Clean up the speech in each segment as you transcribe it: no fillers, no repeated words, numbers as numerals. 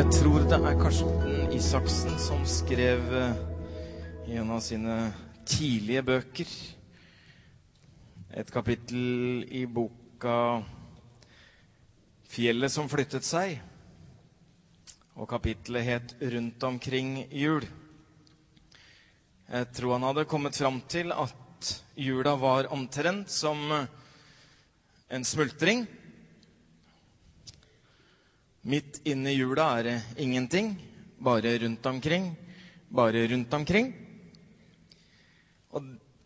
Jeg tror det Karsten Isaksen som skrev I en av sine tidlige bøker et kapittel I boka Fjellet som flyttet seg, og kapittelet het Rundt omkring jul. Jeg tror han hadde kommet fram til at jula var omtrent som en smultring. Midt inne I jula det ingenting, bare rundt omkring. Og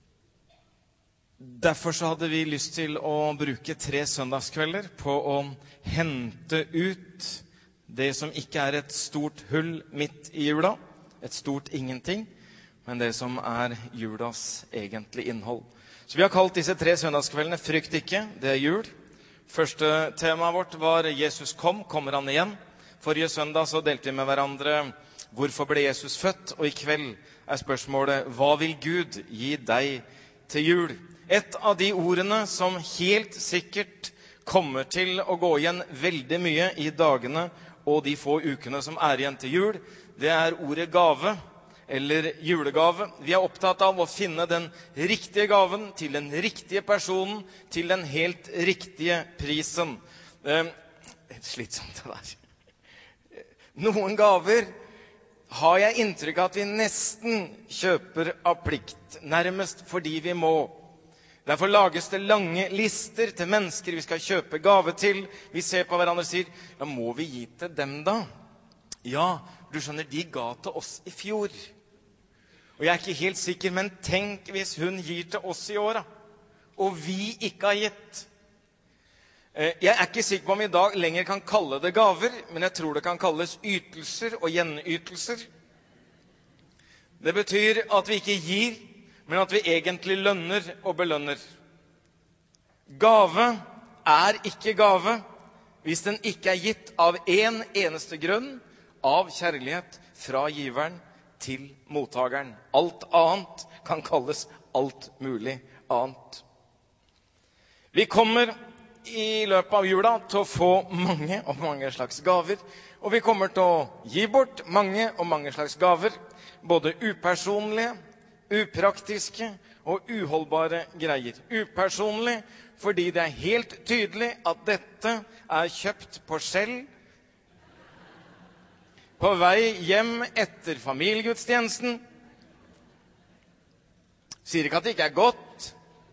derfor så hadde vi lyst til å bruke 3 søndagskvelder på å hente ut det som ikke et stort hull midt I jula, et stort ingenting, men det som julas egentlige innhold. Så vi har kalt disse 3 søndagskveldene Frykt ikke, det jul. Første temaet vårt var Jesus kom, kommer han igjen? Forrige søndag så delte vi med hverandre hvorfor ble Jesus født, og I kveld spørsmålet hva vil Gud gi deg til jul? Et av de ordene som helt sikkert kommer til å gå igjen veldig mye I dagene og de få ukene som igjen til jul, det ordet gave eller julegave. Vi opptatt av å finne den riktige gaven til den riktige personen, til den helt riktige prisen. Slitsomt det der. Noen gaver har jeg inntrykk av at vi nesten kjøper av plikt, nærmest fordi vi må. Derfor lages det lange lister til mennesker vi skal kjøpe gave til. Vi ser på hverandre og sier, ja, må vi gi til dem da? Ja, du skjønner, de ga til oss I fjor. Og jeg ikke helt sikker, men tenk hvis hun gir til oss I år, og vi ikke har gitt. Jeg ikke sikker på om vi I dag lenger kan kalle det gaver, men jeg tror det kan kalles ytelser og gjenytelser. Det betyr at vi ikke gir, men at vi egentlig lønner og belønner. Gave ikke gave hvis den ikke gitt av en eneste grunn, av kjærlighet fra giveren til mottageren. Alt annet kan kalles alt mulig annet. Vi kommer I løpet av jula til å få mange og mange slags gaver, og vi kommer til å gi bort mange og mange slags gaver, både upersonlige, upraktiske og uholdbare greier. Upersonlig fordi det helt tydelig at dette kjøpt på skjell, på vei hjem etter familiegudstjenesten. Sier ikke at det ikke godt,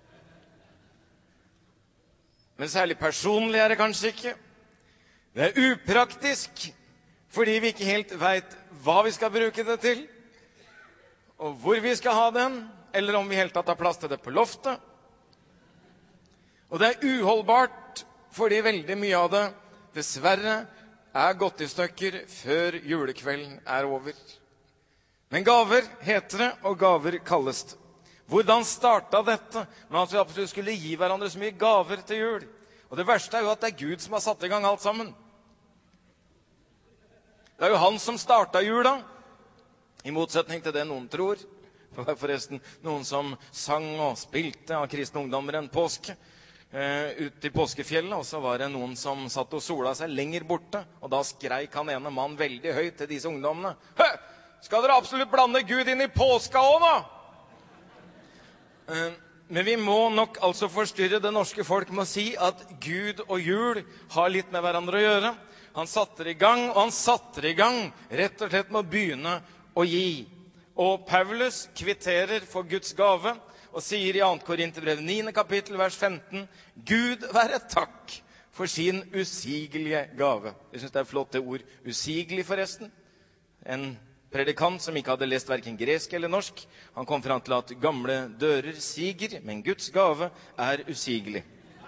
men særlig personlig det kanskje ikke. Det upraktisk, fordi vi ikke helt vet hva vi skal bruke det til, og hvor vi skal ha den, eller om vi helt tatt har plass til det på loftet. Og det uholdbart, fordi veldig mye av det, dessverre, gått I stykker før julekvelden over. Men gaver heter det, og gaver kalles det. Hvordan startet dette? Men at vi absolutt skulle gi hverandre så mye gaver til jul. Og det verste jo at det Gud som har satt I gang alt sammen. Det jo han som startet jula, I motsetning til det noen tror. Det var forresten noen som sang og spilte av kristne ungdommer en påske. Ut I påskefjellet, og så var det noen som satt og sola seg lenger borte, og da skreik han ene mann veldig høyt til disse ungdommene. Hø! Skal dere absolutt blande Gud inn I påska også, da? Men vi må nok altså forstyrre det norske folk med å si at Gud og jul har litt med hverandre å gjøre. Han satte det I gang, og han satte det I gang rett og slett med å begynne å gi. Og Paulus kvitterer for Guds gave, og sier I 2. Korinterbrev 9. kapittel, vers 15, Gud være takk for sin usigelige gave. Jeg synes det flott det ord, usigelig forresten. En predikant som ikke hadde lest hverken gresk eller norsk, han kom frem til at gamle dører siger, men Guds gave usigelig.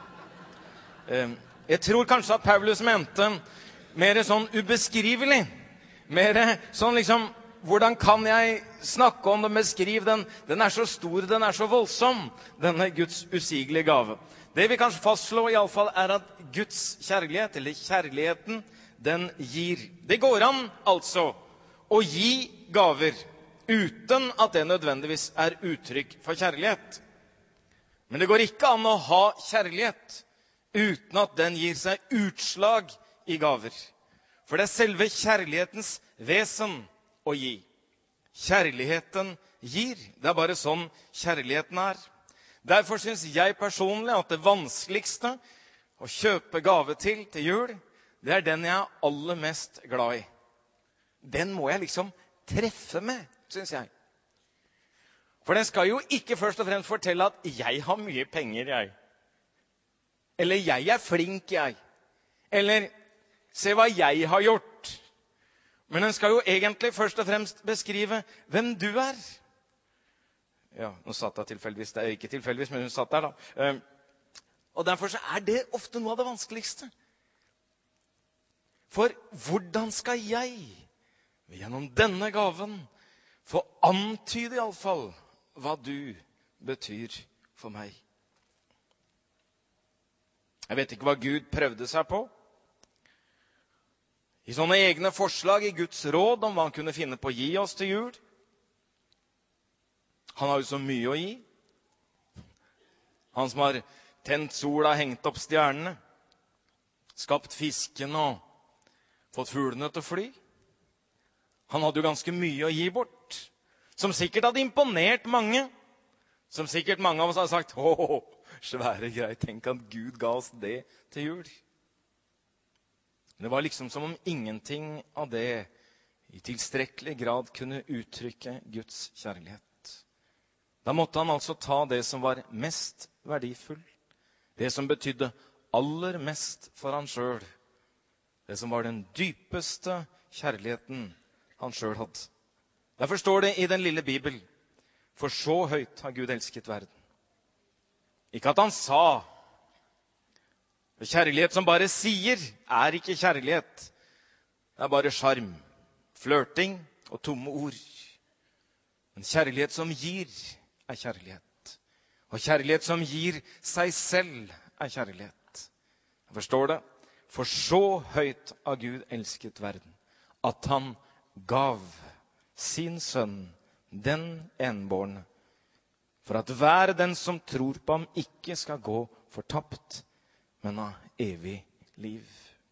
Jeg tror kanskje at Paulus mente mer sånn ubeskrivelig, mer sånn liksom, hvordan kan jeg snakke om den, beskrive den? Den så stor, den så voldsom, denne Guds usigelige gave. Det vi kanskje fastslå I alle fall at Guds kjærlighet, eller kjærligheten, den gir. Det går an, altså, å gi gaver, uten at det nødvendigvis uttrykk for kjærlighet. Men det går ikke an å ha kjærlighet, uten at den gir seg utslag I gaver. For det selve kjærlighetens vesen å gi. Kjærligheten gir. Det bare sånn kjærligheten Derfor synes jeg personlig at det vanskeligste å kjøpe gave til jul, det den jeg aller mest glad i. Den må jeg liksom treffe med, synes jeg. For den skal jo ikke først og fremst fortelle at jeg har mye penger, jeg. Eller jeg flink, jeg. Eller se hva jeg har gjort. Men den skal jo egentlig først og fremst beskrive hvem du Ja, nå satt jeg tilfeldigvis. Det ikke tilfeldigvis, men hun satt der da. Og derfor så det ofte noe av det vanskeligste. For hvordan skal jeg, gjennom denne gaven, få antyde I alle fall hva du betyr for meg? Jeg vet ikke hva Gud prøvde seg på. I sånne egne forslag I Guds råd om hva han kunne finne på å gi oss til jul. Han har jo så mye å gi. Han som har tent sola, hengt opp stjernene, skapt fisken og fått fuglene til å fly. Han hadde jo ganske mye å gi bort, som sikkert hadde imponert mange. Som sikkert mange av oss har sagt, svære greit, tenk at Gud ga oss det til jul. Men det var liksom som om ingenting av det I tilstrekkelig grad kunne uttrykke Guds kjærlighet. Da måtte han altså ta det som var mest verdifull, det som betydde aller mest for han selv, det som var den dypeste kjærligheten han selv hadde. Derfor står det I den lille Bibel, for så høyt har Gud elsket verden. Ikke at han sa, kjærlighet som bare sier, ikke kjærlighet. Det bare charm, flørting og tomme ord. Men kjærlighet som gir, kjærlighet. Og kjærlighet som gir seg selv, kjærlighet. Jeg forstår det. For så høyt har Gud elsket verden, at han gav sin sønn, den enbårne, for at hver den som tror på ham ikke skal gå fortapt, men ha evig liv.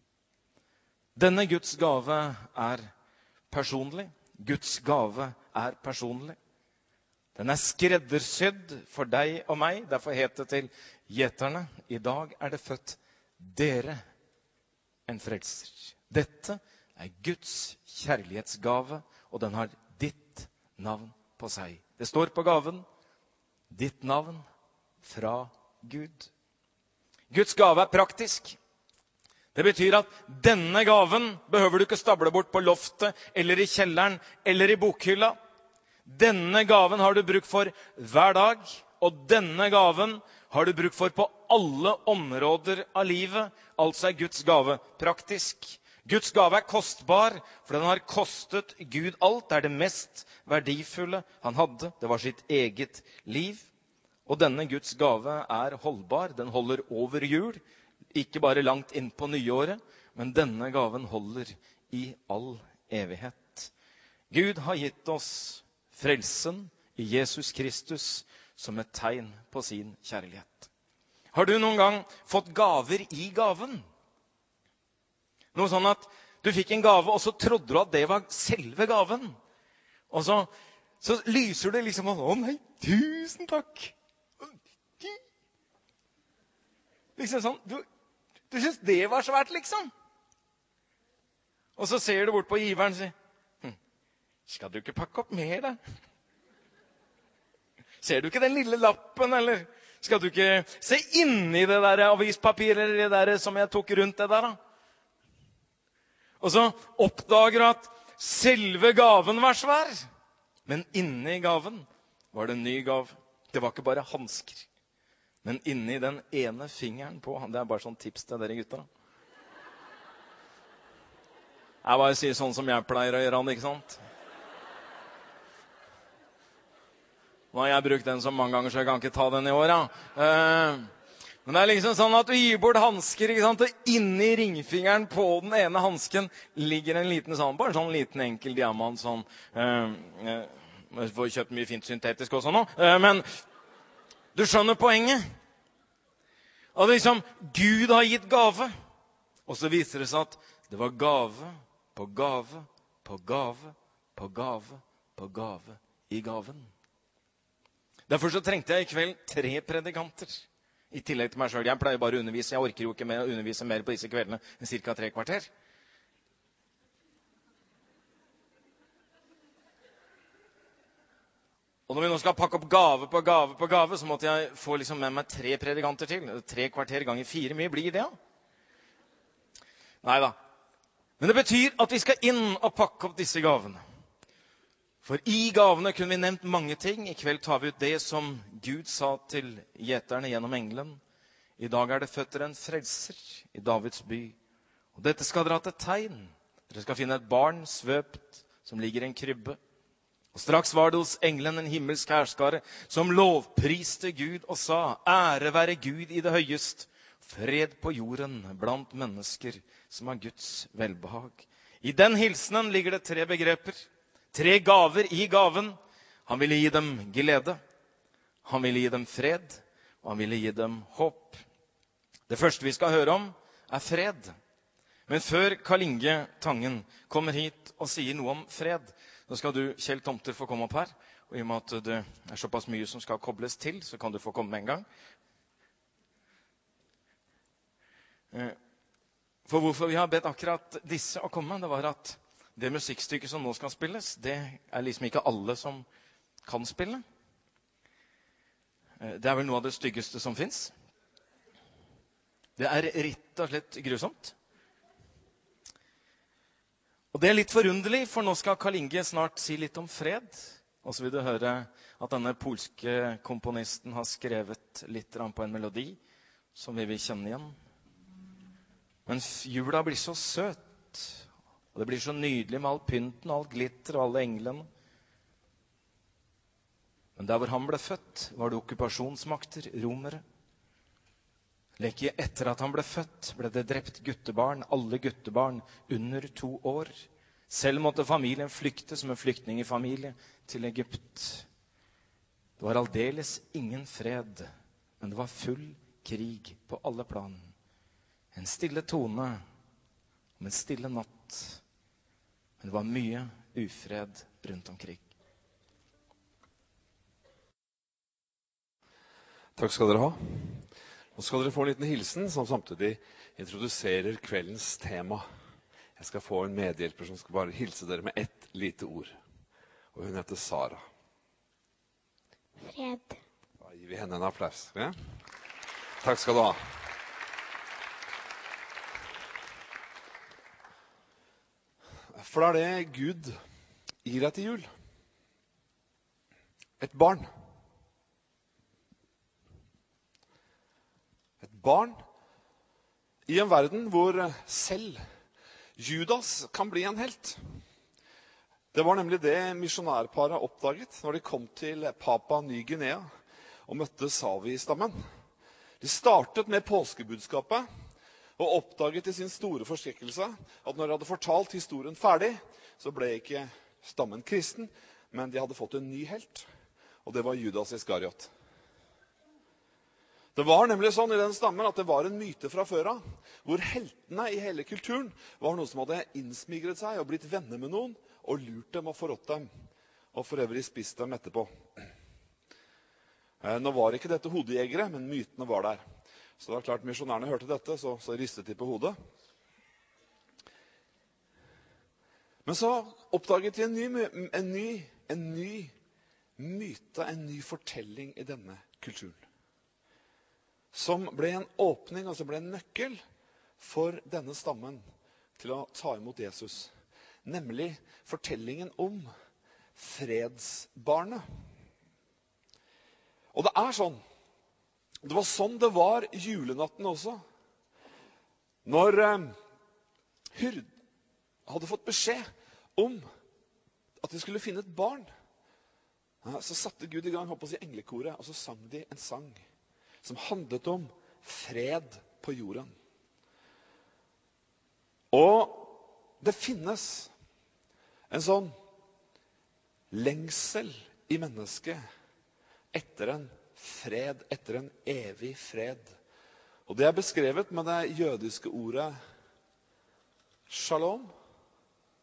Denne Guds gave personlig. Guds gave personlig. Den skreddersydd for deg og meg. Derfor heter det til gjeterne, I dag det født dere en frelser. Dette Guds kjærlighetsgave, og den har ditt navn på seg. Det står på gaven, ditt navn fra Gud. Guds gave praktisk. Det betyr at denne gaven behøver du ikke stable bort på loftet, eller I kjelleren, eller I bokhylla. Denne gaven har du bruk for hver dag, og denne gaven har du bruk for på alle områder av livet. Altså Guds gave praktisk. Guds gave kostbar, for den har kostet Gud alt. Det det mest verdifulle han hadde. Det var sitt eget liv. Og denne Guds gave holdbar. Den holder over jul. Ikke bare langt inn på nyåret, men denne gaven holder I all evighet. Gud har gitt oss frelsen I Jesus Kristus som et tegn på sin kjærlighet. Har du noen gang fått gaver I gaven? Noe sånn at du fikk en gave, og så trodde du at det var selve gaven. Og så lyser det liksom, å nei, tusen takk. Liksom sånn, du synes det var svært liksom. Og så ser du bort på giveren og sier, skal du ikke pakke opp mer da? Ser du ikke den lille lappen, eller skal du ikke se inn I det der avispapiret, eller det der som jeg tok rundt det der da? Og så oppdager du at selve gaven var svær, men inne I gaven var det en ny gav. Det var ikke bare handsker, men inne I den ene fingeren på, det bare sånn tips til dere gutter da. Jeg bare sier sånn som jeg pleier å gjøre, ikke sant? Nå har jeg brukt den så mange ganger, så jeg kan ikke ta den I år. Men det liksom sånn at du gir bort handsker, ikke sant? Og inne I ringfingeren på den ene hansken ligger en liten sånn, bare en sånn liten enkel diamant. Sånn, jeg får kjøpt mye fint syntetisk også nå. Men du skjønner poenget. Og det liksom, Gud har gitt gave. Og så viser det seg at det var gave på gave, på gave, på gave, på gave i gaven. Derfor så trengte jeg i kveld 3 predikanter. I tillegg til meg selv. Jeg pleier bare å undervise. Jeg orker jo ikke med å undervise mer på disse kveldene enn cirka 3 kvarter. Og når vi nå skal pakke opp gave på gave på gave, så måtte jeg få liksom med meg 3 predikanter til. 3 kvarter ganger 4, mye blir det, ja? Neida. Men det betyr at vi skal inn og pakke opp disse gavene. For i gavene kunne vi nevnt mange ting. I kveld tar vi ut det som Gud sa til gjeterne gjennom engelen. I dag er det født en frelser i Davids by. Og dette skal dere ha til tegn. Dere skal finne et barn svøpt som ligger i en krybbe. Og straks var det hos engelen en himmelsk herskare som lovpriste Gud og sa, ære være Gud i det høyest, fred på jorden blant mennesker som har Guds velbehag. I den hilsenen ligger det 3 begreper, 3 gaver i gaven. Han ville gi dem glede, han ville gi dem fred, og han ville gi dem håp. Det første vi skal høre om er fred. Men før Karl Inge Tangen kommer hit og sier noe om fred, så skal du, Kjell Tomter, få komme opp her. Og i og med at det er såpass mye som skal kobles til, så kan du få komme med en gang. For hvorfor vi har bedt akkurat disse å komme, det var at det musikkstykket som nå skal spilles, det er liksom ikke alle som kan spille. Det er vel noe av det styggeste som finnes. Det er rett og slett grusomt. Og det er litt forunderlig, for nå skal Karl Inge snart si litt om fred. Og så vil du høre at denne polske komponisten har skrevet litt på en melodi som vi vil kjenne igjen. Men jula blir så søt, og det blir så nydelig med all pynten, all glitter og alle englene. Men der hvor han ble født, var det okkupasjonsmakter, romere. Like etter at han ble født, ble det drept guttebarn, alle guttebarn under 2 år. Selv måtte familien flykte som en flyktningefamilie til Egypt. Det var aldeles ingen fred, men det var full krig på alle plan. En stille tone om en stille natt, men det var mye ufred rundt omkring. Takk skal dere ha. Nå skal dere få en liten hilsen som samtidig introduserer kveldens tema. Jeg skal få en medhjelper som skal bare hilse dere med ett lite ord. Og hun heter Sara. Fred. Da gir vi henne en applaus. Ja? Takk skal du ha. For det er det Gud gir deg til jul. Et barn. Barn i en verden hvor selv Judas kan bli en helt. Det var nemlig det misjonærparet oppdaget når de kom til Papua Ny-Guinea og møtte Savi-stammen. De startet med påskebudskapet og oppdaget i sin store forskrekkelse at når de hadde fortalt historien ferdig, så ble ikke stammen kristen, men de hadde fått en ny helt, og det var Judas Iskariot. Det var nemlig sånn i den stammen at det var en myte fra før av, hvor heltene i hele kulturen var noen som hadde innsmigret seg og blitt venner med noen, og lurt dem og forrådt dem, og for øvrig spist dem etterpå. Nå var ikke dette hodejegere, men mytene var der. Så det var klart, misjonærene hørte dette, så ristet de på hodet. Men så oppdaget de en ny myte, en ny fortelling i denne kulturen. Som ble en åpning, altså ble en nøkkel for denne stammen til å ta imot Jesus. Nemlig fortellingen om fredsbarnet. Og det er sånn. Det var sånn det var julenatten også. Når hyrden hadde fått beskjed om at de skulle finne et barn, så satte Gud i gang, holdt på å si, englekoret, og så sang de en sang som handlet om fred på jorden. Og det finnes en sånn lengsel i mennesket etter en fred, etter en evig fred. Og det er beskrevet med det jødiske ordet shalom.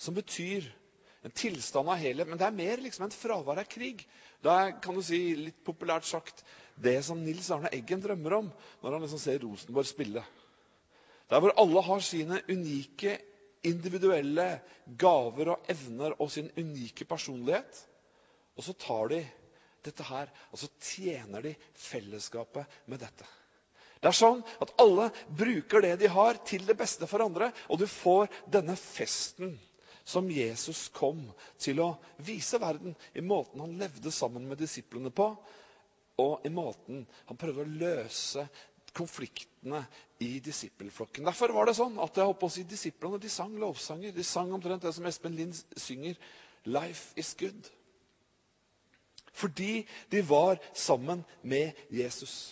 som betyr en tilstand av helhet, men det er mer liksom en fravær av krig. Det er, kan du si, litt populært sagt, det som Nils Arne Eggen drømmer om når han liksom ser Rosenborg spille. Der hvor alle har sine unike, individuelle gaver og evner og sin unike personlighet, og så tar de dette her, og så tjener de fellesskapet med dette. Det er sånn at alle bruker det de har til det beste for andre, og du får denne festen som Jesus kom til å vise verden i måten han levde sammen med disiplene på, og i måten han prøvde å løse konfliktene i disippelflokken. Derfor var det sånn at jeg holdt på å si disiplene, de sang lovsanger. De sang omtrent det som Espen Lind synger, Life is good. Fordi de var sammen med Jesus.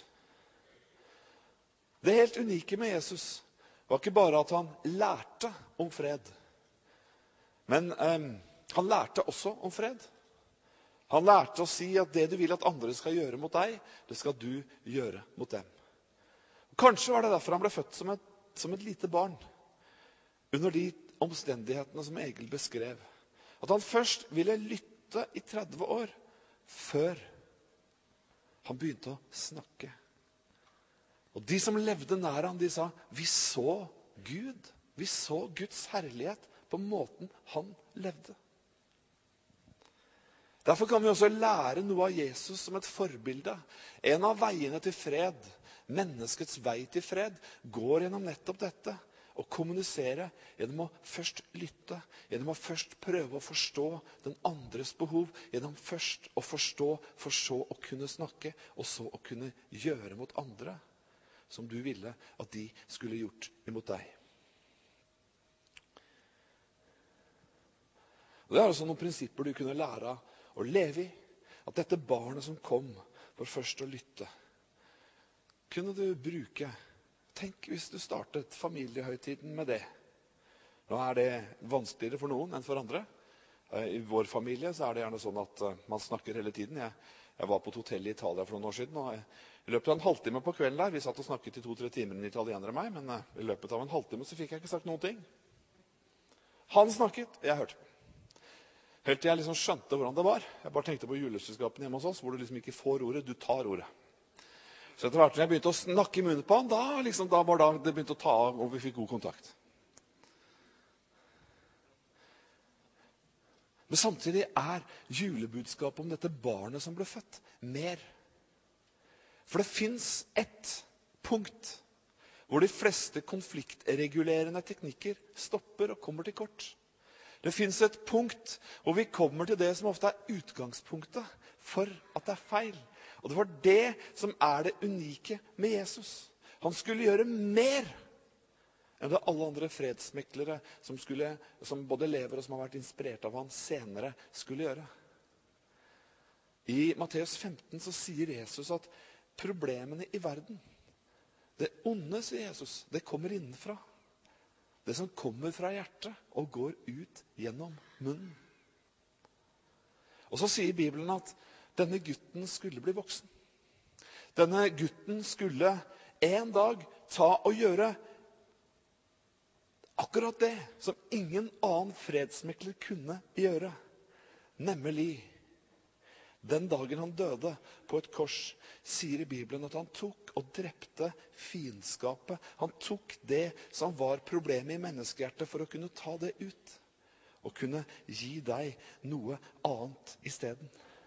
Det helt unike med Jesus var ikke bare at han lærte om fred, men han lærte også om fred. Han lærte å si at det du vil at andre skal gjøre mot deg, det skal du gjøre mot dem. Kanskje var det derfor han ble født som et lite barn, under de omstendighetene som Egil beskrev. At han først ville lytte i 30 år, før han begynte å snakke. Og de som levde nær han, de sa, vi så Gud. Vi så Guds herlighet på måten han levde. Derfor kan vi også lære noe av Jesus som et forbilde. En av veiene til fred, menneskets vei til fred, går gjennom nettopp dette. Å kommunisere gjennom å først lytte, gjennom å først prøve å forstå den andres behov, gjennom først å forstå, for så å kunne snakke, og så å kunne gjøre mot andre som du ville at de skulle gjort imot deg. Og det er altså noen prinsipper du kunne lære å leve i, at dette barnet som kom for først å lytte, kunne du bruke. Tenk hvis du startet familiehøytiden med det. Nå er det vanskeligere for noen enn for andre. I vår familie så er det gjerne sånn at man snakker hele tiden. Jeg var på et hotell i Italia for noen år siden, og i løpet av en halvtime på kvelden der, vi satt og snakket i 2-3 timer en italiener og meg, men i løpet av en halvtime så fikk jeg ikke sagt noen ting. Han snakket, jeg hørte. Helt til jeg liksom skjønte hvordan det var. Jeg bare tenkte på juleselskapene hjemme hos oss, hvor du liksom ikke får ordet, du tar ordet. Så etter hvert når jeg begynte å snakke i munnen på han, da var det begynte å ta av, og vi fikk god kontakt. Men samtidig er julebudskapet om dette barnet som ble født, mer. For det finnes ett punkt hvor de fleste konfliktregulerende teknikker stopper og kommer til kort. Det finnes et punkt hvor vi kommer til det som ofte er utgangspunktet for at det er feil. Og det var det som er det unike med Jesus. Han skulle gjøre mer enn det alle andre fredsmeklere som både lever og som har vært inspirert av han senere, skulle gjøre. I Matteus 15 så sier Jesus at problemene i verden, det onde, sier Jesus, det kommer innenfra. Det som kommer fra hjertet og går ut gjennom munnen. Og så sier Bibelen at denne gutten skulle bli voksen. Denne gutten skulle en dag ta og gjøre akkurat det som ingen annen fredsmekler kunne gjøre. Nemlig, den dagen han døde på et kors, sier i Bibelen at han tok og drepte fiendskapet. Han tok det som var problemet i menneskehjertet for å kunne ta det ut. Og kunne gi deg noe annet i stedet.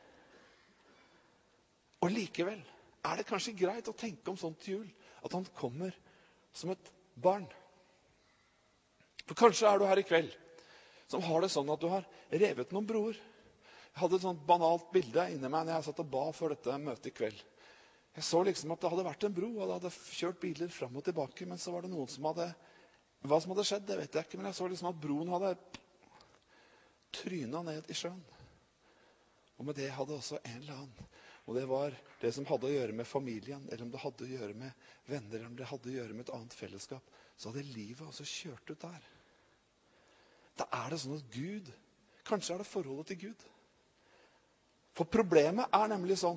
Og likevel er det kanskje greit å tenke om sånt til jul, at han kommer som et barn. For kanskje er du her i kveld som har det sånn at du har revet noen broer. Jeg hadde et sånt banalt bilde inni meg når jeg satt og ba før dette møtet i kveld. Jeg så liksom at det hadde vært en bro, og det hadde kjørt biler fram og tilbake, men så var det noen som hadde, hva som hadde skjedd, det vet jeg ikke, men jeg så liksom at broen hadde trynet ned i sjøen. Og med det hadde også en eller annen. Og det var det som hadde å gjøre med familien, eller om det hadde å gjøre med venner, eller om det hadde å gjøre med et annet fellesskap. Så hadde livet også kjørt ut der. Da er det sånn at Gud, kanskje er det forholdet til Gud. For problemet er nemlig sånn,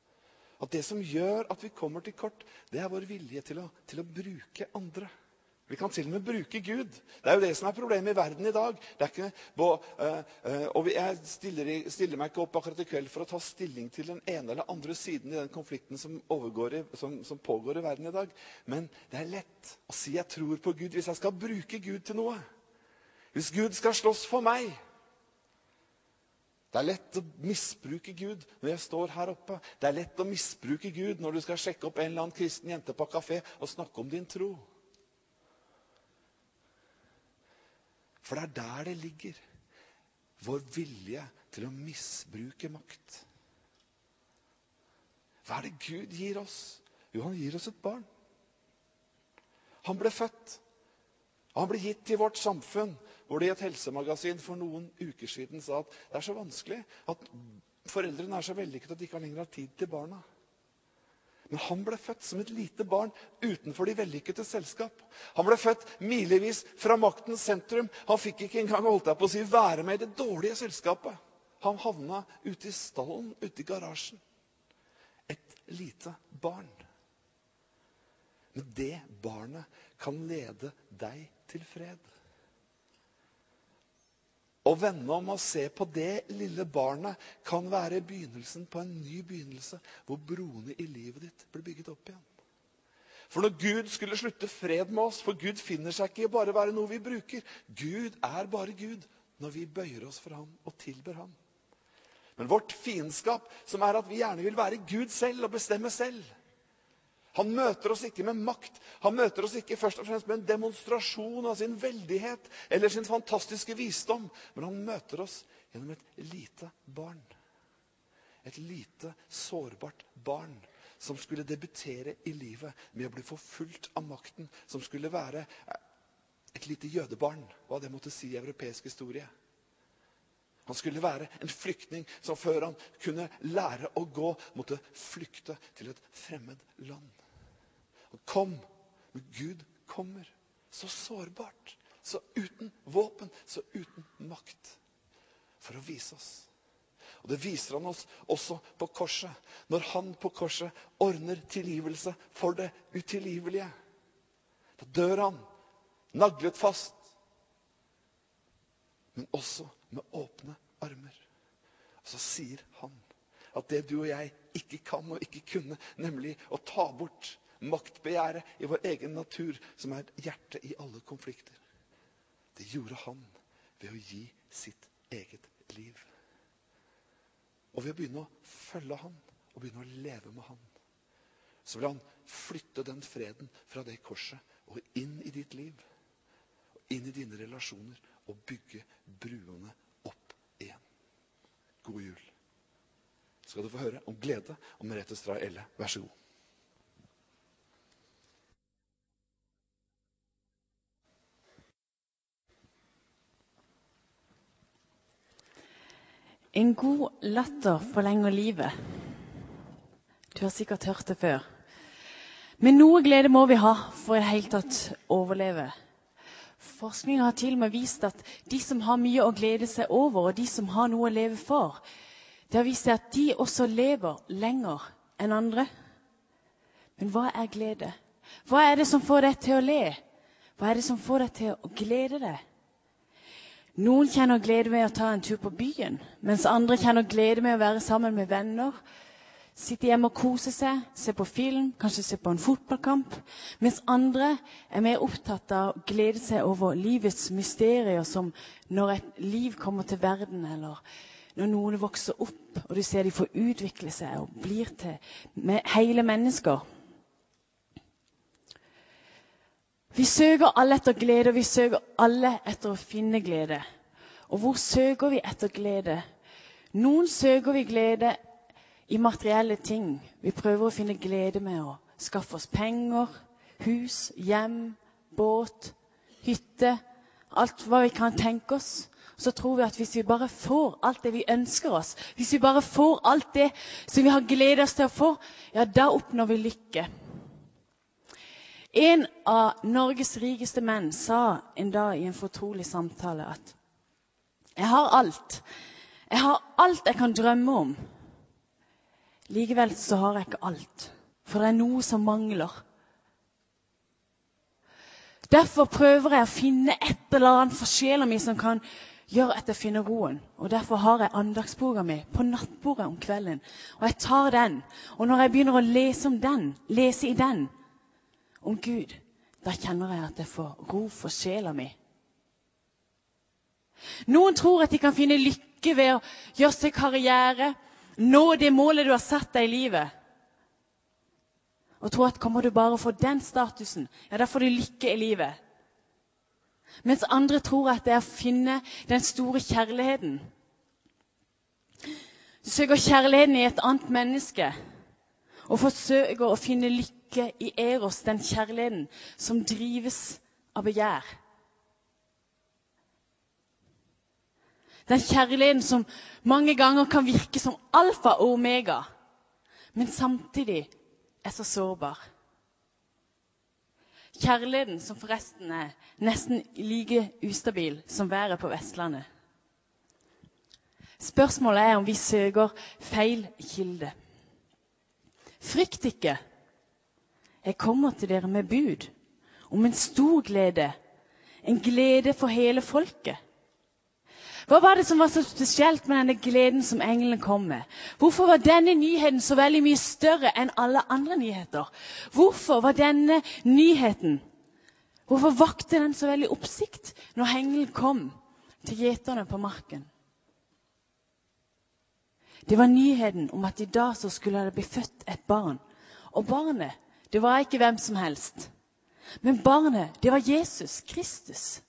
at det som gjør at vi kommer til kort, det er vår vilje til å bruke andre. Vi kan til og med bruke Gud. Det jo det som problemet i verden i dag. Det ikke, og jeg stiller meg ikke opp akkurat i kveld for å ta stilling til den ene eller andre siden i den konflikten som pågår i verden i dag. Men det lett å si jeg tror på Gud hvis jeg skal bruke Gud til noe. Hvis Gud skal slåss for meg. Det lett å misbruke Gud når jeg står her oppe. Det lett å misbruke Gud når du skal sjekke opp en eller annen kristen jente på kafé og snakke om din tro. For det der det ligger. Vår vilje til å misbruke makt. Hva det Gud gir oss? Jo, han gir oss et barn. Han ble født. Han ble gitt til vårt samfunn, hvor det i et helsemagasin for noen uker siden sa at det så vanskelig at foreldrene så vellykket at de ikke har lenger tid til barna. Men han ble født som et lite barn utenfor de vellykkete selskap. Han ble født milevis fra maktens sentrum. Han fikk ikke engang, være med i det dårlige selskapet. Han havna ute i stallen, ute i garasjen. Et lite barn. Men det barnet kan lede deg til fred. Å vende om og se på det lille barnet kan være begynnelsen på en ny begynnelse, hvor broene i livet ditt blir bygget opp igjen. For når Gud skulle slutte fred med oss, for Gud finner seg ikke i bare være noe vi bruker. Gud bare Gud når vi bøyer oss for ham og tilber ham. Men vårt fiendskap, som at vi gjerne vil være Gud selv og bestemme selv. Han møter oss ikke med makt. Han møter oss ikke først og fremst med en demonstrasjon av sin veldighet eller sin fantastiske visdom. Men han møter oss gjennom et lite barn. Et lite, sårbart barn som skulle debutere i livet med å bli forfulgt av makten. Som skulle være et lite jødebarn, hva det måtte si i europeisk historie. Han skulle være en flyktning som før han kunne lære å gå, måtte flykte til et fremmed land. Han kom, men Gud kommer. Så sårbart, så uten våpen, så uten makt. For å vise oss. Og det viser han oss også på korset. Når han på korset ordner tilgivelse for det utilgivelige. Da dør han, naglet fast. Men også med åpne armer. Og så sier han at det du og jeg ikke kan og ikke kunne, nemlig å ta bort maktbegjæret i vår egen natur, som hjertet i alle konflikter. Det gjorde han ved å gi sitt eget liv. Og ved å begynne å følge han, og begynne å leve med han, så vil han flytte den freden fra det korset, og inn i ditt liv, og inn i dine relasjoner, og bygge bruene opp igjen. God jul. Skal du få høre om glede og Merete Stray Elle. Vær så god. En god latter forlenger livet. Du har sikkert hørt det før. Men noe glede må vi ha for i det hele tatt overleve. Forskningen har til og med vist at de som har mye å glede seg over, og de som har noe å leve for, det har vist seg at de også lever lenger enn andre. Men hva glede? Hva det som får deg til å le? Hva det som får deg til å glede deg? Noen kjenner glede med å ta en tur på byen, mens andre kjenner glede med å være sammen med venner, sitte hjemme og kose seg, se på film, kanskje se på en fotballkamp, mens andre mer opptatt av å glede seg over livets mysterier, som når et liv kommer til verden, eller når noen vokser opp, og du ser de får utvikle seg og blir til hele mennesker. Vi søker alle etter glede, og vi søker alle etter å finne glede. Og hvor søker vi etter glede? Noen søker vi glede i materielle ting. Vi prøver å finne glede med å skaffe oss penger, hus, hjem, båt, hytte, alt hva vi kan tenke oss. Så tror vi at hvis vi bare får alt det vi ønsker oss, hvis vi bare får alt det som vi har gledet oss til å få, ja, da oppnår vi lykke. En av Norges rikeste menn sa en dag i en fortrolig samtale at jeg har alt jeg kan drømme om. Likevel så har jeg ikke alt, for det noe som mangler. Derfor prøver jeg å finne et eller annet for sjela mi som kan gjøre at jeg finner roen. Og derfor har jeg andagsboka mi på nattbordet om kvelden. Og jeg tar den. Og når jeg begynner å lese om den, lese i den, om Gud, da kjenner jeg at jeg får ro for sjela mi. Noen tror at de kan finne lykke ved å gjøre seg karriere, nå det målet du har satt deg i livet. Og tror at kommer du bare å få den statusen, ja, da får du lykke i livet. Mens andre tror at det er å finne den store kjærligheten. Du søker kjærligheten i et annet menneske, og forsøker å finne lykke i Eros, den kjærligheten som drives av begjær. Den kjærligheten som mange ganger kan virke som alfa og omega, men samtidig er så sårbar. Kjærligheten som forresten er nesten like ustabil som været på Vestlandet. Spørsmålet er om vi søker feil kilde. Frykt ikke. Jeg kommer til dere med bud om en stor glede, en glede for hele folket. Hva var det som var så spesielt med denne gleden som engelen kom med? Hvorfor var denne nyheten så veldig mye større enn alle andre nyheter? Hvorfor var denne nyheten, hvorfor vakte den så veldig oppsikt når engelen kom til gjeterne på marken? Det var nyheten om at i dag så skulle det bli født et barn. Og barnet, det var ikke hvem som helst. Men barnet, det var Jesus Kristus.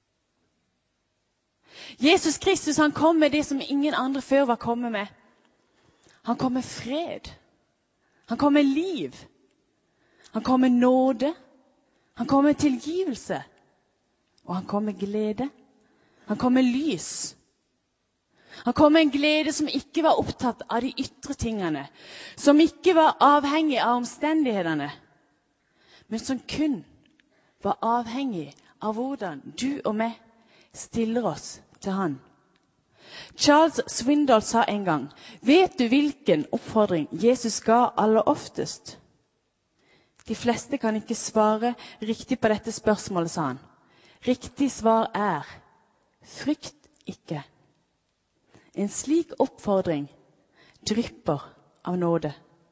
Jesus Kristus, han kom med det som ingen andre før var kommet med. Han kom med fred. Han kom med liv. Han kom med nåde. Han kom med tilgivelse. Og han kom med glede. Han kom med lys. Han kom med en glede som ikke var opptatt av de ytre tingene, som ikke var avhengig av omstendighetene, men som kun var avhengig av hvordan du og meg stiller oss til han. Charles Swindoll sa en gang, vet du hvilken oppfordring Jesus ga aller oftest? De fleste kan ikke svare riktig på dette spørsmålet, sa han. Riktig svar er, frykt ikke. En slik oppfordring drypper av nåde.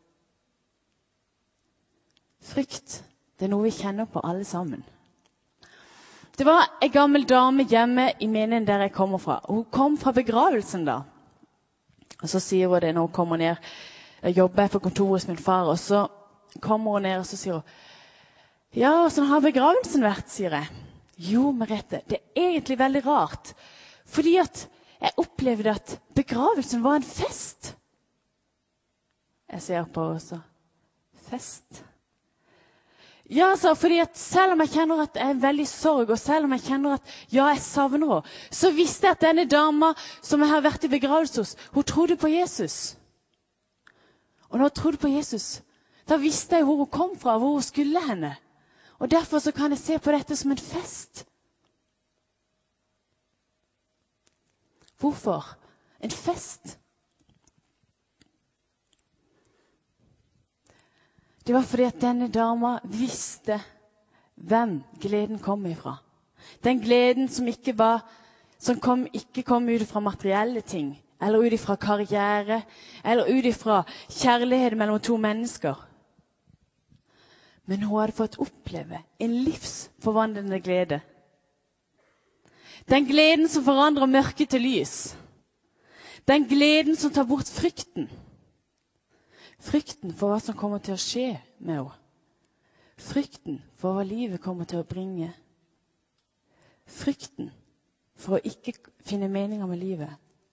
Frykt, det er noe vi kjenner på alle sammen. Det var en gammel dame hjemme i menigheten der jeg kommer fra. Hun kom fra begravelsen da. Og så sier hun det når hun kommer ned. Jeg jobber på kontoret hos min far, og så kommer hun ned og så sier hun, ja, sånn har begravelsen vært, sier jeg. Jo, Merete, det er egentlig veldig rart. Fordi at jeg opplevde at begravelsen var en fest. Jeg ser på henne og så, fest? Ja, så fordi at selv om jeg kjenner at jeg er veldig sorg, og selv om jeg kjenner at ja, jeg savner henne, så visste jeg at denne dama som jeg har vært i begravelse hos, hun trodde på Jesus. Og når hun trodde på Jesus, da visste jeg hvor hun kom fra, hvor hun skulle henne. Og derfor så kan jeg se på dette som en fest. Hvorfor? En fest. Det var fordi at denne dama visste hvem gleden kom ifra. Den gleden som ikke kom ut fra materielle ting, eller ut fra karriere, eller ut fra kjærlighet mellom to mennesker. Men hun hadde fått oppleve en livsforvandlende glede. Den gleden som forandrer mørke til lys. Den gleden som tar bort frykten. Frykten for hva som kommer til å skje med henne. Frykten for hva livet kommer til å bringe. Frykten for å ikke finne meninger med livet.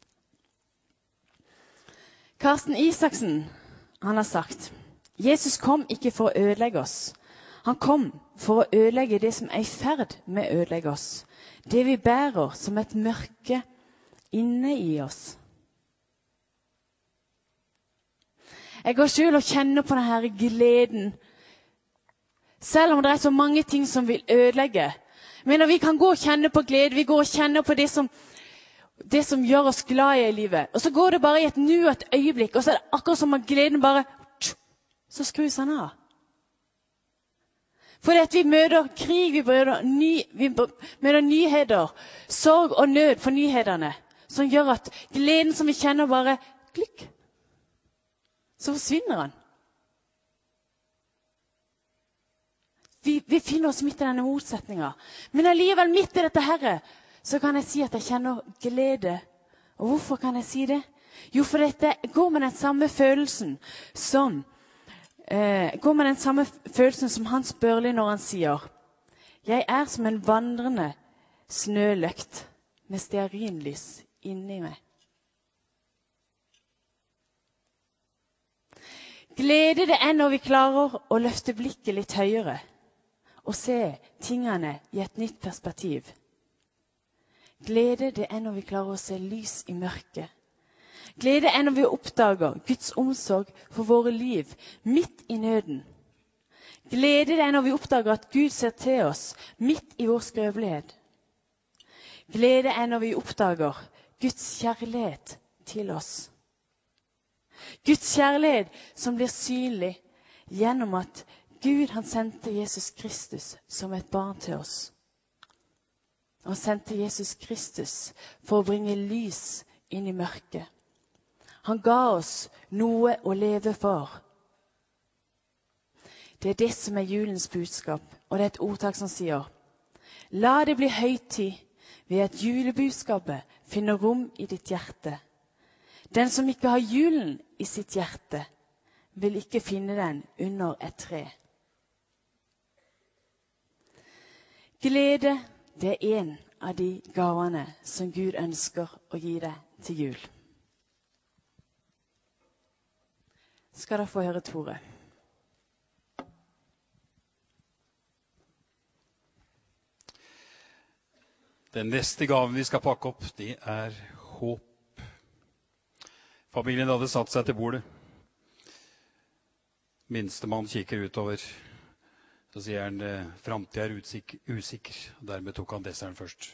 Karsten Isaksen, han har sagt, Jesus kom ikke for å ødelegge oss. Han kom for å ødelegge det som er i ferd med å ødelegge oss. Det vi bærer som et mørke inne i oss. Jeg går selv og kjenner på denne gleden. Selv om det er så mange ting som vil ødelegge. Men vi kan gå og kjenne på glede. Vi går og kjenner på det som gjør oss glad i livet. Og så går det bare i et nu, et øyeblikk. Og så er det akkurat som at gleden bare, så skrus han av. Fordi at vi møter krig, vi møter nyheter, sorg og nød for nyhetene, som gjør at gleden som vi kjenner bare, klikk, så forsvinner den. Vi finner oss midt i denne motsetningen. Men alligevel midt i dette herre, så kan jeg si at jeg kjenner glede. Og hvorfor kan jeg si det? Jo, for dette går med den samme følelsen som Hans Børli når han sier: Jeg er som en vandrende snøløkt med stearinlys inni meg. Glede det er når vi klarer å løfte blikket litt høyere og se tingene i et nytt perspektiv. Glede det er når vi klarer å se lys i mørket. Glede er når vi oppdager Guds omsorg for våre liv midt i nøden. Glede det er når vi oppdager at Gud ser til oss midt i vår skrøvelighet. Glede er når vi oppdager Guds kjærlighet til oss. Guds kjærlighet som blir synlig gjennom at Gud han sendte Jesus Kristus som et barn til oss. Han sendte Jesus Kristus for å bringe lys inn i mørket. Han ga oss noe å leve for. Det er det som er julens budskap, og det er et ordtak som sier: La det bli høytid ved at julebudskapet finner rom i ditt hjerte. Den som ikke har julen i sitt hjerte, vil ikke finne den under et tre. Glede, det er en av de gavene som Gud ønsker å gi deg til jul. Skal dere få høre Tore. Den neste gaven vi skal pakke opp, det er håp. Familien hadde satt seg til bordet. Minstemann kikker utover. Så sier han, fremtiden er usikker, og dermed tok han desserten først.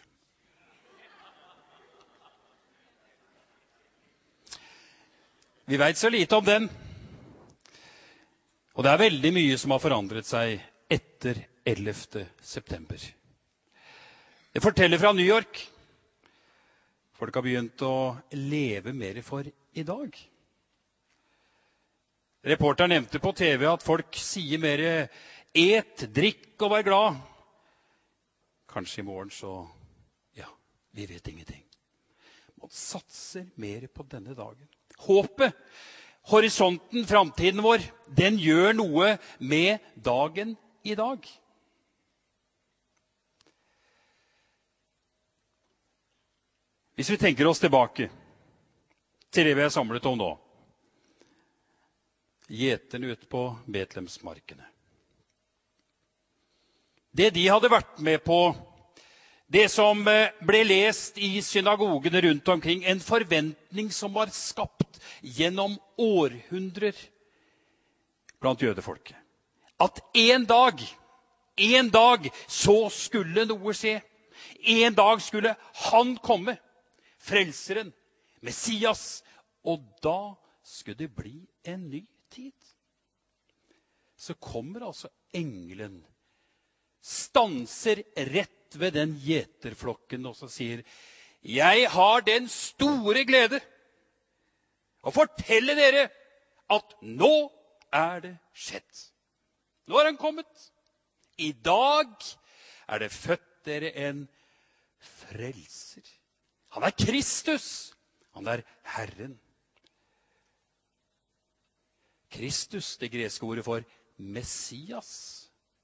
Vi vet så lite om den. Og det er veldig mye som har forandret seg etter 11. september. Det forteller fra New York. Folk har begynt å leve mer for i dag. Reporteren nevnte på TV at folk sier mer et, drikk og vær glad. Kanskje i morgen så, ja, vi vet ingenting. Man satser mer på denne dagen. Håpet, horisonten, framtiden vår, den gjør noe med dagen i dag. Hvis vi tenker oss tilbake til det vi er samlet om nå. Gjeterne ut på Betlehemsmarkene. Det de hadde vært med på, det som ble lest i synagogene rundt omkring, en forventning som var skapt gjennom århundrer blant jødefolket. At en dag, så skulle noe skje. En dag skulle han komme, frelseren, Messias, og da skulle det bli en ny tid. Så kommer altså engelen, stanser rett ved den gjeterflokken og så sier: Jeg har den store glede å fortelle dere at nå er det skjedd. Nå er han kommet. I dag er det født dere en frelser. Han er Kristus. Han er Herren. Kristus, det greske ordet for Messias.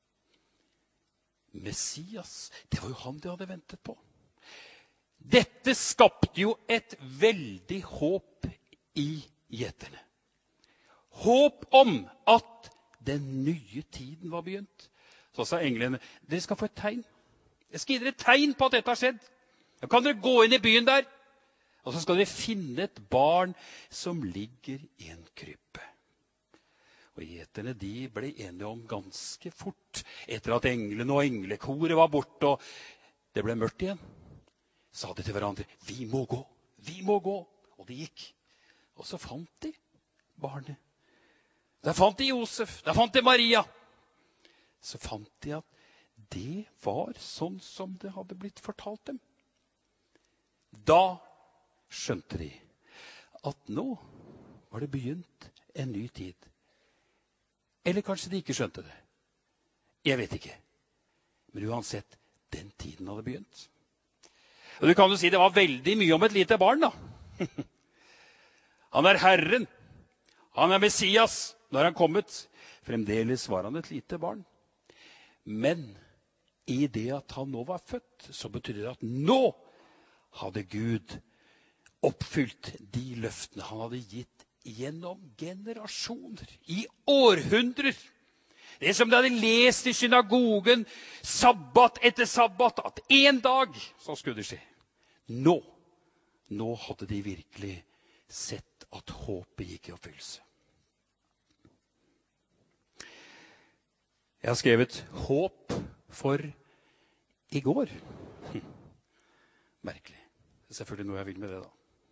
Messias, det var jo han de hadde ventet på. Dette skapte jo et veldig håp i gjeterne. Håp om at den nye tiden var begynt. Så sa englene: dere skal få et tegn. Jeg skal gi dere et tegn på at dette har skjedd. Da kan dere gå inn i byen der, og så skal dere finne et barn som ligger i en kryppe. Og gjeterne de ble enige om ganske fort, etter at englene og englekoret var borte, og det ble mørkt igjen. Sa de til hverandre: vi må gå, vi må gå. Og de gikk. Og så fant de barnet. Der fant de Josef, der fant de Maria. så fant de at det var sånn som det hadde blitt fortalt dem. Da skjønte de at nå var det begynt en ny tid. Eller kanskje de ikke skjønte det. Jeg vet ikke. Men uansett, den tiden hadde begynt. Og du kan jo si det var veldig mye om et lite barn da. Han er Herren. Han er Messias. Nå er han kommet. Fremdeles var han et lite barn. Men i det at han nå var født, så betyr det at nå hadde Gud oppfylt de løftene han hadde gitt gjennom generasjoner, i århundrer. Det som de hadde lest i synagogen, sabbat etter sabbat, at en dag så skulle det skje. Nå hadde de virkelig sett at håpet gikk i oppfyllelse. Jeg har skrevet håp for i går. Merkelig. Det er selvfølgelig noe jeg vil med det da.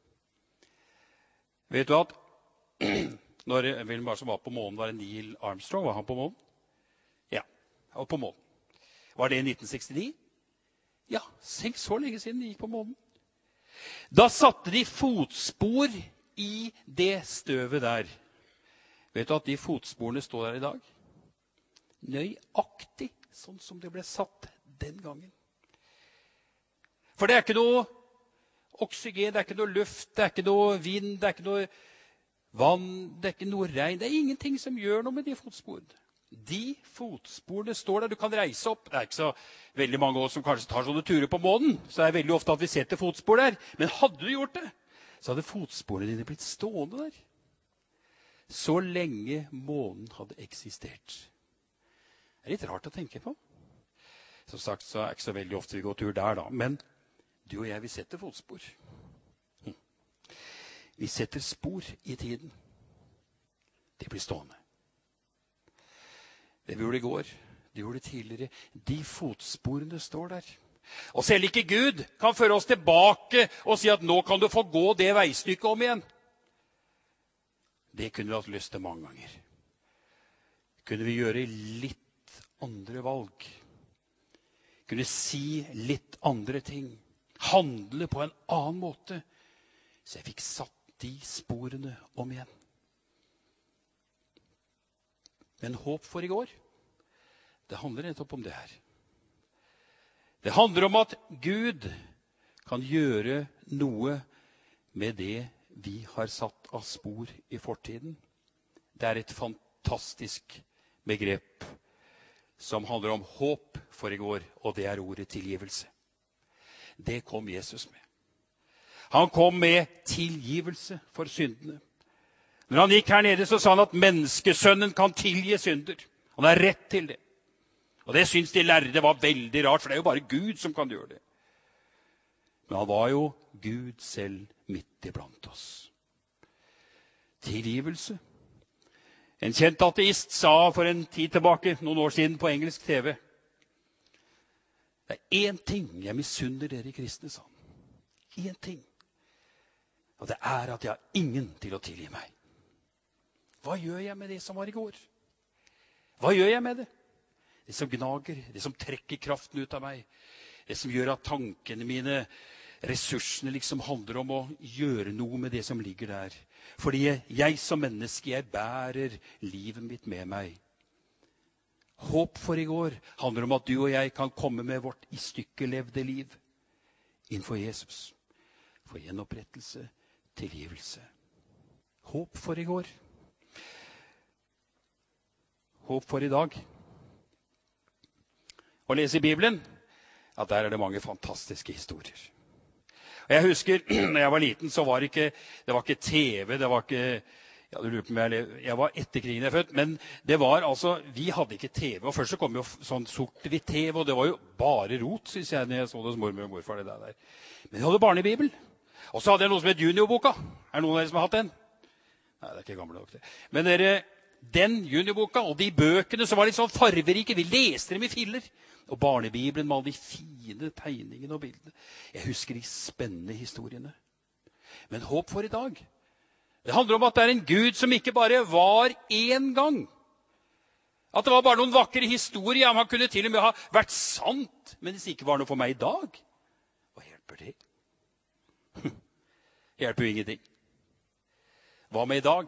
Vet du at når Wilhelm Barson var på månen, var det Neil Armstrong, var han på månen? Ja, han var på månen. Var det i 1969? Ja, så lenge siden de gikk på månen. Da satte de fotspor i det støvet der. Vet du at de fotsporene står der i dag? Nøyaktig sånn som det ble satt den gangen. For det er ikke noe oksygen, det er ikke noe luft, det er ikke noe vind, det er ikke noe vann, det er ikke noe regn. Det er ingenting som gjør noe med de fotsporene. De fotsporene står der, du kan reise opp. Det er ikke så veldig mange av oss som kanskje tar sånne turer på månen, så det er veldig ofte at vi setter fotspor der. Men hadde du gjort det, så hadde fotsporene dine blitt stående der. Så lenge månen hadde eksistert. Det er litt rart å tenke på. Som sagt, så er det ikke så veldig ofte vi går tur der da, men du og jeg, vi setter fotspor. Vi setter spor i tiden. De blir stående. Det vi gjorde i går, det gjorde det tidligere. De fotsporene står der. Og selv ikke Gud kan føre oss tilbake og si at nå kan du få gå det veistykket om igjen. Det kunne vi hatt lyst til mange ganger. Kunne vi gjøre litt andre valg? Kunne si litt andre ting? Handle på en annen måte? Så jeg fikk satt de sporene om igjen. Men håp for i går, det handler nettopp om det her. Det handler om at Gud kan gjøre noe med det vi har satt av spor i fortiden. Det er et fantastisk begrep som handler om håp for i går, og det er ordet tilgivelse. Det kom Jesus med. Han kom med tilgivelse for syndene. Når han gikk her nede, så sa han at menneskesønnen kan tilgi synder. Han har rett til det. Og det synes de lærde var veldig rart, for det er jo bare Gud som kan gjøre det. Men han var jo Gud selv midt iblant oss. Tilgivelse. En kjent ateist sa for en tid tilbake, noen år siden på engelsk TV, det er én ting jeg misunner dere kristne, sa han. Én ting. Og det er at jeg har ingen til å tilgi meg. Hva gjør jeg med det som var i går? Hva gjør jeg med det? Det som gnager, det som trekker kraften ut av meg. Det som gjør at tankene mine, ressursene liksom handler om å gjøre noe med det som ligger der. Fordi jeg som menneske, jeg bærer livet mitt med meg. Håp for i går handler om at du og jeg kan komme med vårt i stykker levde liv innenfor Jesus. For gjenopprettelse, tilgivelse. Håp for i går. Håp for i dag. Å lese i Bibelen, ja, der er det mange fantastiske historier. Og jeg husker, når jeg var liten, så var det var ikke TV, det var ikke, ja, du lurer på meg, jeg var etter krigen jeg født, men det var altså, vi hadde ikke TV, og først så kom jo sånn sort-hvitt TV, og det var jo bare rot, synes jeg, når jeg så det hos mormor og morfar, det der. Men jeg hadde barnebibel, og så hadde jeg noe som het Juniorboka. Er det noen av dere som har hatt den? Nei, det er ikke gamle nok det. Men den Juniorboka og de bøkene som var litt sånn farverike, vi leste dem i filler. Og barnebibelen med alle de fine tegningene og bildene. Jeg husker de spennende historiene. Men håp for i dag. Det handler om at det er en Gud som ikke bare var en gang. At det var bare noen vakre historier. Man kunne til og med ha vært sant, men hvis det ikke var noe for meg i dag, hva hjelper det? Hjelper jo ingenting. Hva med i dag?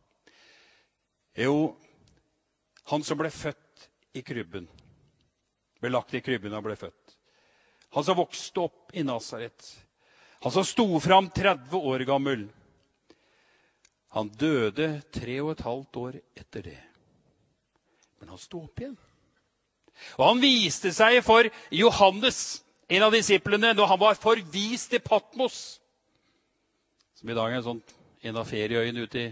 Jo, han som ble født i krybben, ble lagt i krybben og ble født. Han som vokste opp i Nazaret. Han som sto fram 30 år gammel. Han døde 3,5 år etter det. Men han sto opp igjen. Og han viste seg for Johannes, en av disiplene, når han var forvist til Patmos. Som i dag er en av ferieøyene ute i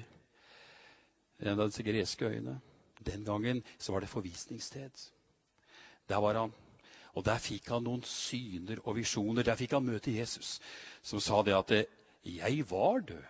en av disse greske øyene. Den gangen så var det forvisningssted. Der var han. Og der fikk han noen syner og visjoner. Der fikk han møte Jesus, som sa det at jeg var død.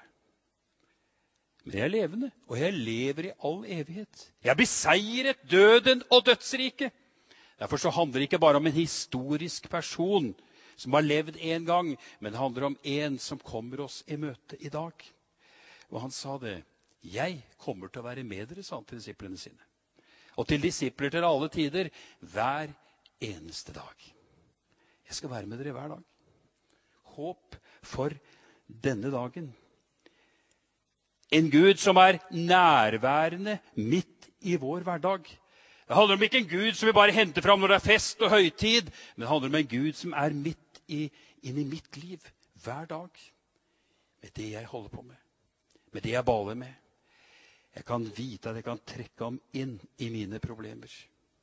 Men jeg er levende, og jeg lever i all evighet. Jeg beseiret døden og dødsriket. Derfor så handler det ikke bare om en historisk person som har levd en gang, men det handler om en som kommer oss i møte i dag. Og han sa det, jeg kommer til å være med dere, sa han til disiplene sine. Og til disipler til alle tider, hver eneste dag. Jeg skal være med dere hver dag. Håp for denne dagen. En Gud som er nærværende midt i vår hverdag. Det handler om ikke en Gud som vi bare henter fram når det er fest og høytid, men det handler om en Gud som er midt inn i mitt liv hver dag. Med det jeg holder på med. Med det jeg baler med. Jeg kan vite at jeg kan trekke ham inn i mine problemer.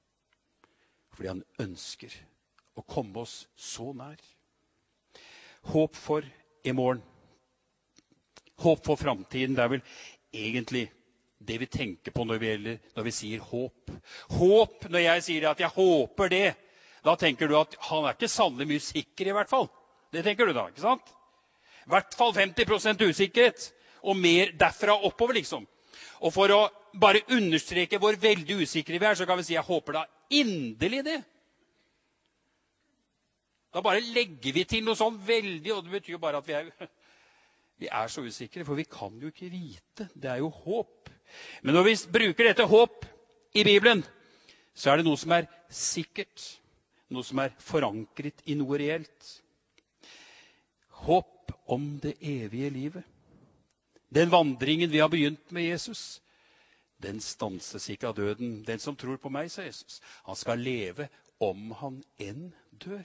Fordi han ønsker å komme oss så nær. Håp for i morgen. Håp for fremtiden, det er vel egentlig det vi tenker på når vi sier håp. Håp, når jeg sier at jeg håper det, da tenker du at han er ikke sannelig mye sikker i hvert fall. Det tenker du da, ikke sant? I hvert fall 50% usikkerhet, og mer derfra oppover liksom. Og for å bare understreke hvor veldig usikre vi er, så kan vi si jeg håper da inderlig det. Da bare legger vi til noe sånn veldig, og det betyr jo bare at vi er så usikre, for vi kan jo ikke vite. Det er jo håp. Men når vi bruker dette håp i Bibelen, så er det noe som er sikkert. Noe som er forankret i noe reelt. Håp om det evige livet. Den vandringen vi har begynt med Jesus, den stanses ikke av døden. Den som tror på meg, sa Jesus, han skal leve om han enn dør.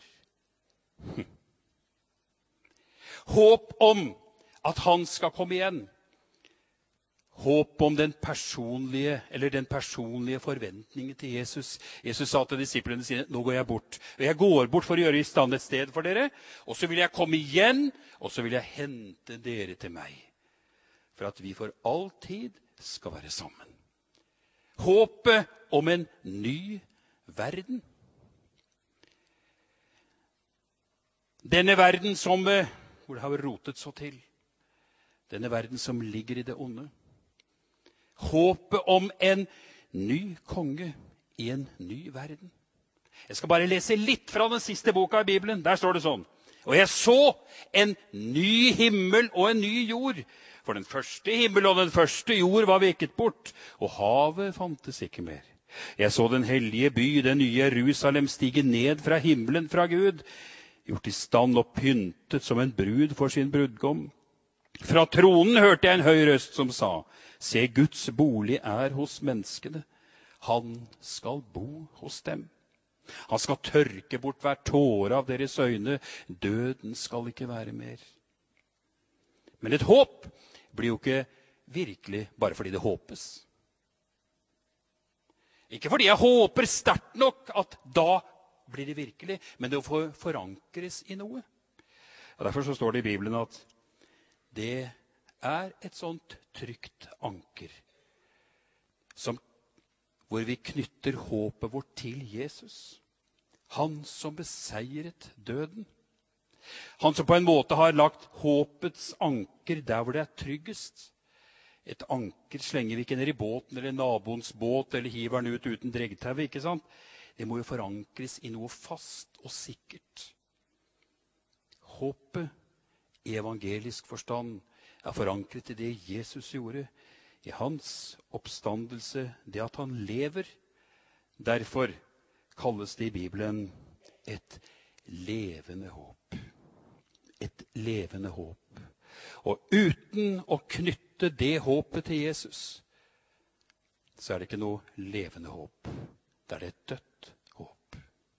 Håp om at han skal komme igjen. Håp om den personlige forventningen til Jesus. Jesus sa til disiplene sine, nå går jeg bort. Og jeg går bort for å gjøre i stand et sted for dere, og så vil jeg komme igjen, og så vil jeg hente dere til meg. For at vi for alltid skal være sammen. Håpet om en ny verden. Denne verden hvor det har rotet så til. Denne verden som ligger i det onde. Håpet om en ny konge i en ny verden. Jeg skal bare lese litt fra den siste boka i Bibelen. Der står det sånn. Og jeg så en ny himmel og en ny jord. For den første himmel og den første jord var veket bort, og havet fantes ikke mer. Jeg så den hellige by, den nye Jerusalem, stige ned fra himmelen fra Gud, gjort i stand og pyntet som en brud for sin brudgom. Fra tronen hørte jeg en høy røst som sa, se, Guds bolig er hos menneskene. Han skal bo hos dem. Han skal tørke bort hver tåre av deres øyne. Døden skal ikke være mer. Men et håp blir jo ikke virkelig bare fordi det håpes. Ikke fordi jeg håper sterkt nok at da blir det virkelig, men det får forankres i noe. Og derfor så står det i Bibelen at det er et sånt trygt anker hvor vi knytter håpet vårt til Jesus. Han som beseiret døden. Han som på en måte har lagt håpets anker der hvor det er tryggest. Et anker slenger vi ikke ned i båten eller naboens båt eller hiver den ut uten dregtau, ikke sant? Det må jo forankres i noe fast og sikkert. Håpet i evangelisk forstand er forankret i det Jesus gjorde, i hans oppstandelse, det at han lever, Derfor kalles det i Bibelen et levende håp. Et levende håp. Og uten å knytte det håpet til Jesus, så er det ikke noe levende håp. Det er et dødt håp.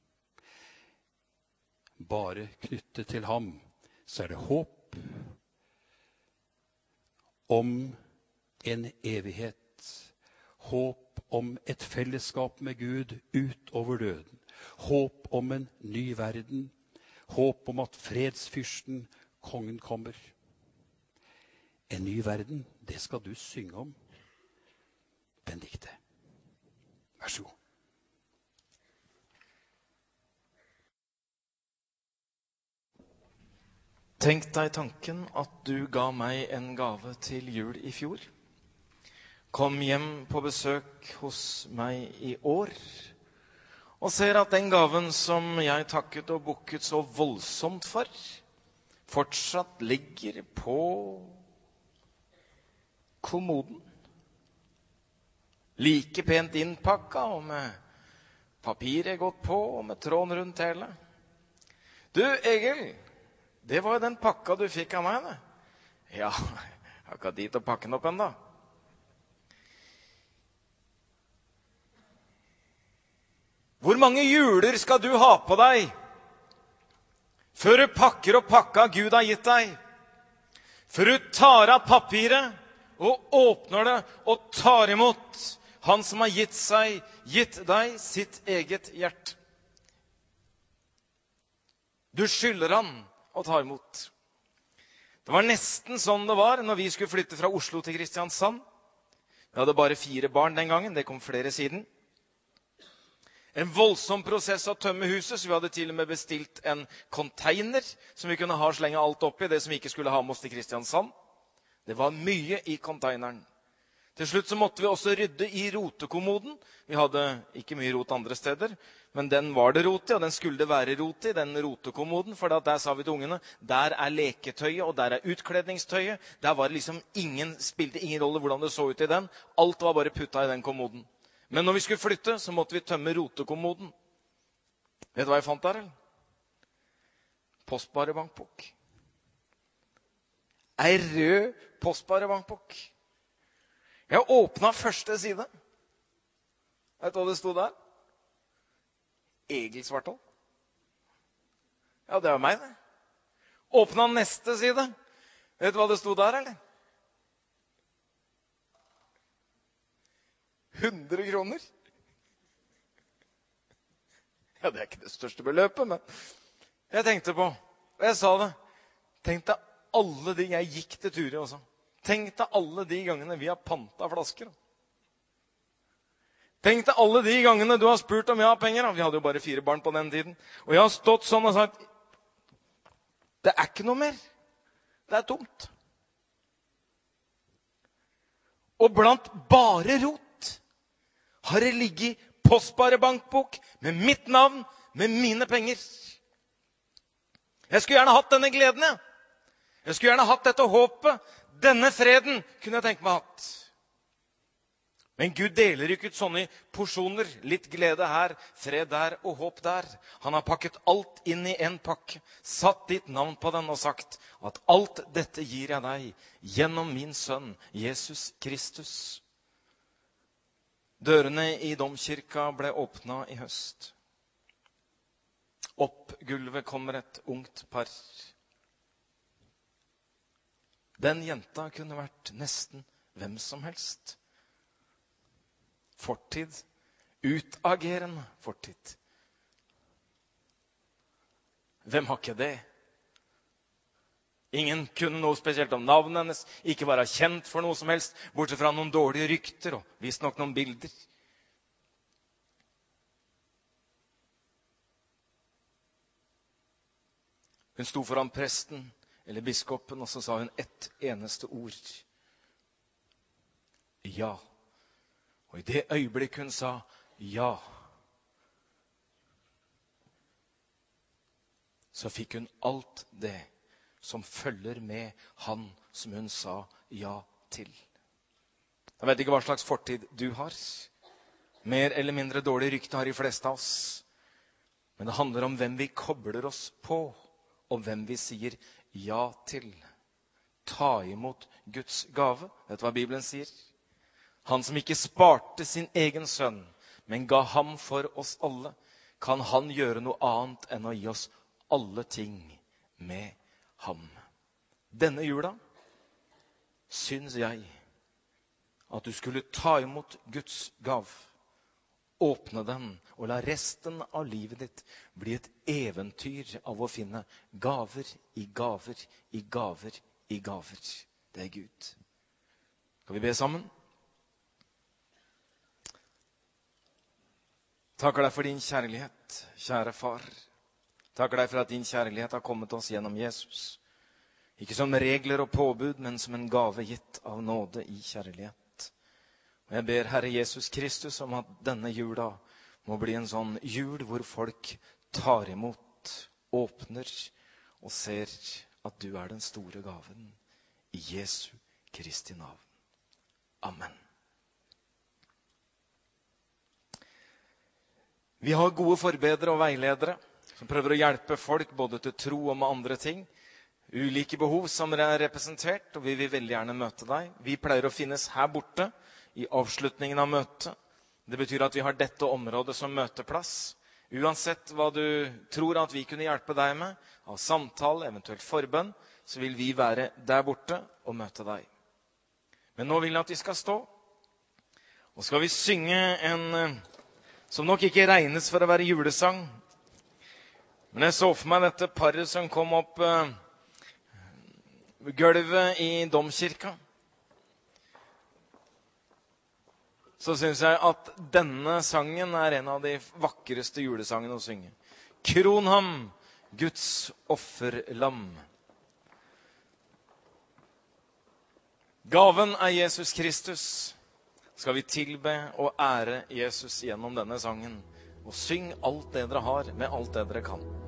Bare knyttet til ham, så er det håp om en evighet. Håp om et fellesskap med Gud utover døden. Håp om en ny verden. Håp om at fredsfyrsten, kongen, kommer. En ny verden, det skal du synge om. Benedikte. Vær så god. Tenk deg tanken at du ga meg en gave til jul i fjor. Kom hjem på besøk hos meg i år, og ser at den gaven som jeg takket og bukket så voldsomt for, fortsatt ligger på kommoden. Like pent innpakka, og med papiret gått på, og med tråden rundt hele. Du, Egil, det var jo den pakka du fikk av meg, det. Ja, jeg har ikke hatt dit å pakke den opp enda. Hvor mange juler skal du ha på deg før du pakker opp pakka Gud har gitt deg? Før du tar av papiret og åpner det og tar imot han som har gitt deg sitt eget hjerte. Du skylder han å ta imot. Det var nesten sånn det var når vi skulle flytte fra Oslo til Kristiansand. Vi hadde bare 4 barn den gangen, det kom flere siden. En voldsom prosess å tømme huset, så vi hadde til og med bestilt en container som vi kunne ha og slenge alt oppi, det som vi ikke skulle ha med oss til Kristiansand. Det var mye i containeren. Til slutt så måtte vi også rydde i rotekommoden. Vi hadde ikke mye rot andre steder, men den var det rot i, og den skulle det være rot i, den rotekommoden, for der sa vi til ungene, der er leketøyet, og der er utkledningstøyet. Der var det liksom spilte ingen rolle hvordan det så ut i den. Alt var bare putta i den kommoden. Men når vi skulle flytte, så måtte vi tømme rotekommoden. Vet du hva jeg fant der, eller? Postbarebankbok. Ei rød postbarebankbok. Jeg åpnet første side. Vet du hva det stod der? Egil Svartholm. Ja, det var meg, det. Åpnet neste side. Vet du hva det stod der, eller? 100 kroner. Ja, det er ikke det største beløpet, men jeg tenkte på, og jeg sa det, tenk deg alle de jeg gikk til Turi også. Tenk deg alle de gangene vi har pantet flasker. Tenk deg alle de gangene du har spurt om jeg har penger. Vi hadde jo bare 4 barn på den tiden. Og jeg har stått sånn og sagt, det er ikke noe mer. Det er tomt. Og blant bare rot har det ligget postbarebankbok med mitt navn, med mine penger. Jeg skulle gjerne hatt denne gleden, jeg. Jeg skulle gjerne hatt dette håpet. Denne freden kunne jeg tenke meg hatt. Men Gud deler ikke ut sånne porsjoner. Litt glede her, fred der og håp der. Han har pakket alt inn i en pakke, satt ditt navn på den og sagt at alt dette gir jeg deg gjennom min sønn, Jesus Kristus. Dørene i domkirka ble åpnet i høst. Opp gulvet kommer et ungt par. Den jenta kunne vært nesten hvem som helst. Fortid. Utagerende fortid. Hvem har ikke det? Ingen kunne noe spesielt om navnet hennes, ikke være kjent for noe som helst, bortsett fra noen dårlige rykter og visst nok noen bilder. Hun sto foran presten eller biskopen, og så sa hun ett eneste ord. Ja. Og i det øyeblikk hun sa ja, så fikk hun alt det som følger med han som hun sa ja til. Jeg vet ikke hva slags fortid du har. Mer eller mindre dårlig rykte har de fleste av oss. Men det handler om hvem vi kobler oss på, og hvem vi sier ja til. Ta imot Guds gave. Vet du hva Bibelen sier? Han som ikke sparte sin egen sønn, men ga ham for oss alle, kan han gjøre noe annet enn å gi oss alle ting med ham. Denne jula syns jeg at du skulle ta imot Guds gav, åpne den og la resten av livet ditt bli et eventyr av å finne gaver i gaver i gaver i gaver. Det er Gud. Skal vi be sammen? Takker deg for din kjærlighet, kjære far. Takker deg for at din kjærlighet har kommet oss gjennom Jesus. Ikke som regler og påbud, men som en gave gitt av nåde i kjærlighet. Og jeg ber Herre Jesus Kristus om at denne jula må bli en sånn jul hvor folk tar imot, åpner og ser at du er den store gaven. I Jesu Kristi navn. Amen. Vi har gode forbedere og veiledere som prøver å hjelpe folk både til tro og med andre ting. Ulike behov som er representert, og vi vil veldig gjerne møte deg. Vi pleier å finnes her borte i avslutningen av møtet. Det betyr at vi har dette området som møteplass. Uansett hva du tror at vi kunne hjelpe deg med, av samtale, eventuelt forbønn, så vil vi være der borte og møte deg. Men nå vil jeg at vi skal stå, og skal vi synge en som nok ikke regnes for å være julesang. Men jeg så for meg dette paret som kom opp gulvet i domkirka. Så synes jeg at denne sangen er en av de vakreste julesangene å synge. Kron ham, Guds offerlam. Gaven er Jesus Kristus. Skal vi tilbe og ære Jesus gjennom denne sangen. Og syng alt det dere har med alt det dere kan.